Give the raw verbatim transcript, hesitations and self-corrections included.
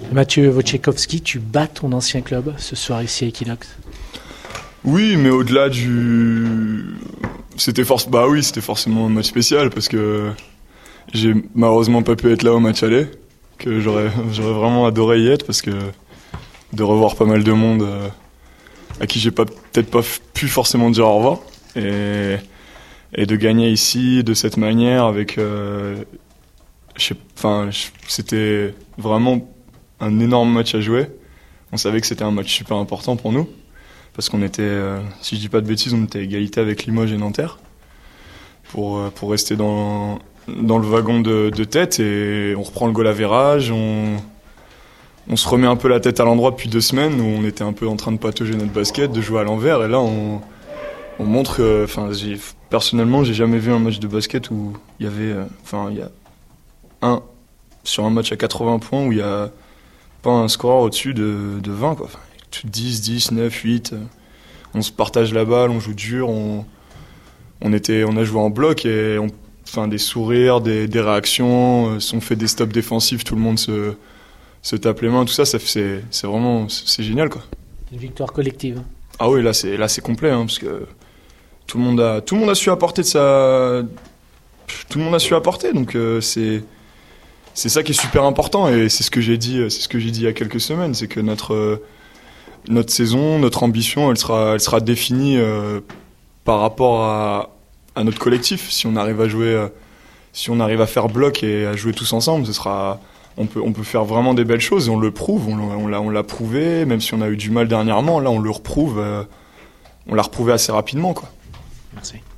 Mathieu Wojciechowski, tu bats ton ancien club ce soir ici à Equinox. Oui, mais au-delà du... C'était, forc... bah oui, c'était forcément un match spécial parce que j'ai malheureusement pas pu être là au match aller, que j'aurais, j'aurais vraiment adoré y être parce que de revoir pas mal de monde euh, à qui j'ai pas, peut-être pas pu forcément dire au revoir et, et de gagner ici de cette manière avec... Euh, je sais, enfin, je... c'était vraiment un énorme match à jouer. On savait que c'était un match super important pour nous. Parce qu'on était, euh, si je dis pas de bêtises, on était à égalité avec Limoges et Nanterre pour, euh, pour rester dans, dans le wagon de, de tête et on reprend le goal average, on, on se remet un peu la tête à l'endroit depuis deux semaines où on était un peu en train de patauger notre basket, de jouer à l'envers et là on, on montre que, enfin, j'ai, personnellement j'ai jamais vu un match de basket où il y avait, enfin, euh, il y a un, sur un match à quatre-vingts points où il y a pas un score au-dessus de, de vingt quoi. Enfin, dix, dix, neuf, huit, on se partage la balle, on joue dur, on, on, était, on a joué en bloc et on, enfin, des sourires, des, des réactions, on fait des stops défensifs, tout le monde se, se tape les mains, tout ça, ça c'est, c'est vraiment c'est génial quoi. Une victoire collective. Ah oui, là c'est, là, c'est complet, hein, parce que tout le, monde a, tout le monde a su apporter de sa... Tout le monde a su apporter, donc euh, c'est... C'est ça qui est super important et c'est ce que j'ai dit, c'est ce que j'ai dit il y a quelques semaines, c'est que notre... Notre saison, notre ambition, elle sera, elle sera définie euh, par rapport à, à notre collectif. Si on arrive à jouer, euh, si on arrive à faire bloc et à jouer tous ensemble, ce sera, on peut, on peut faire vraiment des belles choses et on le prouve. On, on l'a, on l'a prouvé, même si on a eu du mal dernièrement. Là, on le reprouve. Euh, on l'a reprouvé assez rapidement, quoi. Merci.